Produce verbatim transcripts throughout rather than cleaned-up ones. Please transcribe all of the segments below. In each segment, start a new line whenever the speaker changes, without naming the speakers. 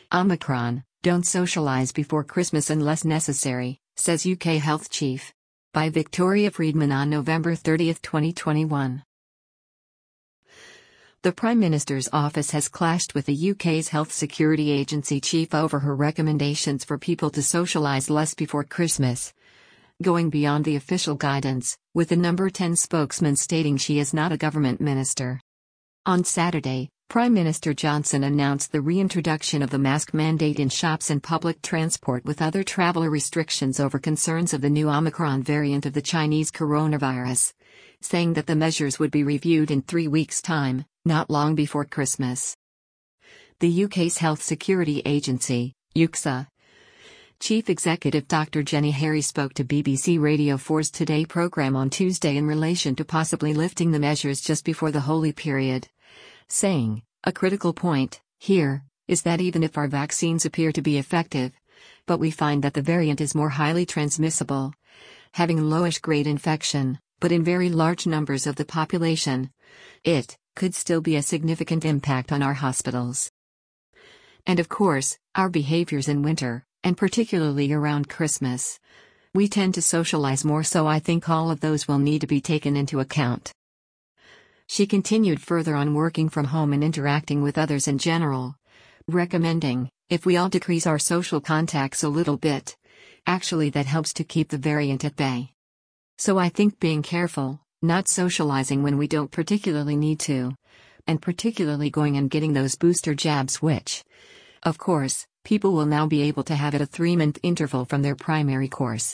Omicron, don't socialise before Christmas unless necessary, says U K Health Chief. By Victoria Friedman on November thirtieth, twenty twenty-one. The Prime Minister's office has clashed with the U K's Health Security Agency chief over her recommendations for people to socialise less before Christmas, going beyond the official guidance, with the number ten spokesman stating she is not a government minister. On Saturday, Prime Minister Johnson announced the reintroduction of the mask mandate in shops and public transport with other traveller restrictions over concerns of the new Omicron variant of the Chinese coronavirus, saying that the measures would be reviewed in three weeks' time, not long before Christmas. The U K's Health Security Agency, U K S A, Chief Executive Doctor Jenny Harry spoke to B B C Radio four's Today programme on Tuesday in relation to possibly lifting the measures just before the holy period, saying, "A critical point, here, is that even if our vaccines appear to be effective, but we find that the variant is more highly transmissible, having lowish grade infection, but in very large numbers of the population, it could still be a significant impact on our hospitals. And of course, our behaviors in winter, and particularly around Christmas. We tend to socialize more, so I think all of those will need to be taken into account." She continued further on working from home and interacting with others in general, recommending, if we all decrease our social contacts a little bit, actually that helps to keep the variant at bay. So I think being careful, not socializing when we don't particularly need to, and particularly going and getting those booster jabs, which, of course, people will now be able to have at a three-month interval from their primary course.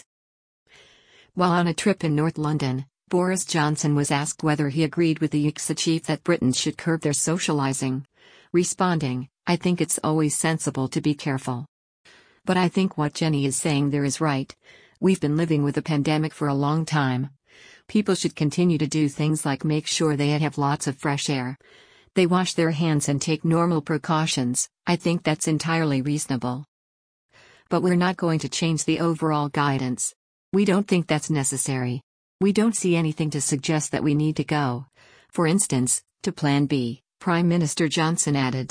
While on a trip in North London, Boris Johnson was asked whether he agreed with the U K S A chief that Britons should curb their socialising, responding, "I think it's always sensible to be careful. But I think what Jenny is saying there is right. We've been living with a pandemic for a long time. People should continue to do things like make sure they have lots of fresh air. They wash their hands and take normal precautions. I think that's entirely reasonable. But we're not going to change the overall guidance. We don't think that's necessary. We don't see anything to suggest that we need to go, for instance, to Plan B," Prime Minister Johnson added.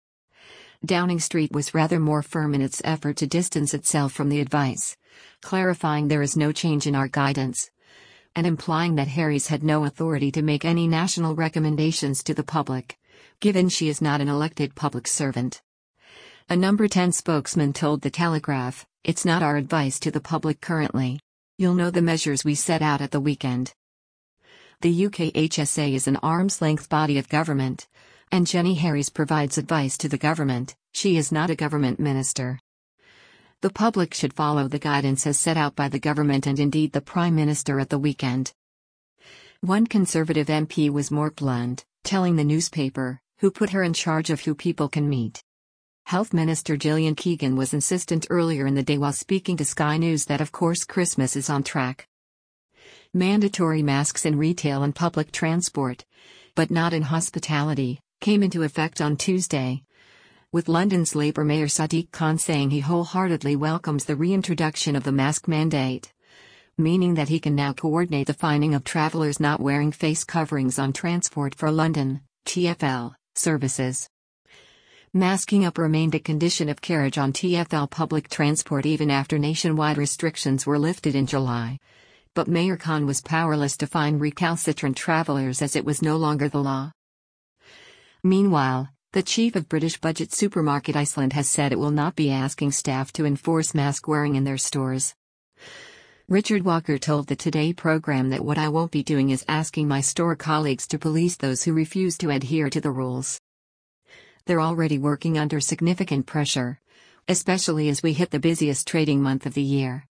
Downing Street was rather more firm in its effort to distance itself from the advice, clarifying there is no change in our guidance, and implying that Harries had no authority to make any national recommendations to the public, given she is not an elected public servant. A number ten spokesman told The Telegraph, "It's not our advice to the public currently. You'll know the measures we set out at the weekend." The U K H S A is an arm's-length body of government, and Jenny Harries provides advice to the government. She is not a government minister. The public should follow the guidance as set out by the government and indeed the Prime Minister at the weekend. One Conservative M P was more blunt, telling the newspaper, who put her in charge of who people can meet. Health Minister Gillian Keegan was insistent earlier in the day while speaking to Sky News that of course Christmas is on track. Mandatory masks in retail and public transport, but not in hospitality, came into effect on Tuesday, with London's Labour Mayor Sadiq Khan saying he wholeheartedly welcomes the reintroduction of the mask mandate, meaning that he can now coordinate the fining of travellers not wearing face coverings on Transport for London, T F L, services. Masking up remained a condition of carriage on T F L public transport even after nationwide restrictions were lifted in July. But Mayor Khan was powerless to fine recalcitrant travellers as it was no longer the law. Meanwhile, the chief of British budget supermarket Iceland has said it will not be asking staff to enforce mask wearing in their stores. Richard Walker told the Today programme that what I won't be doing is asking my store colleagues to police those who refuse to adhere to the rules. They're already working under significant pressure, especially as we hit the busiest trading month of the year.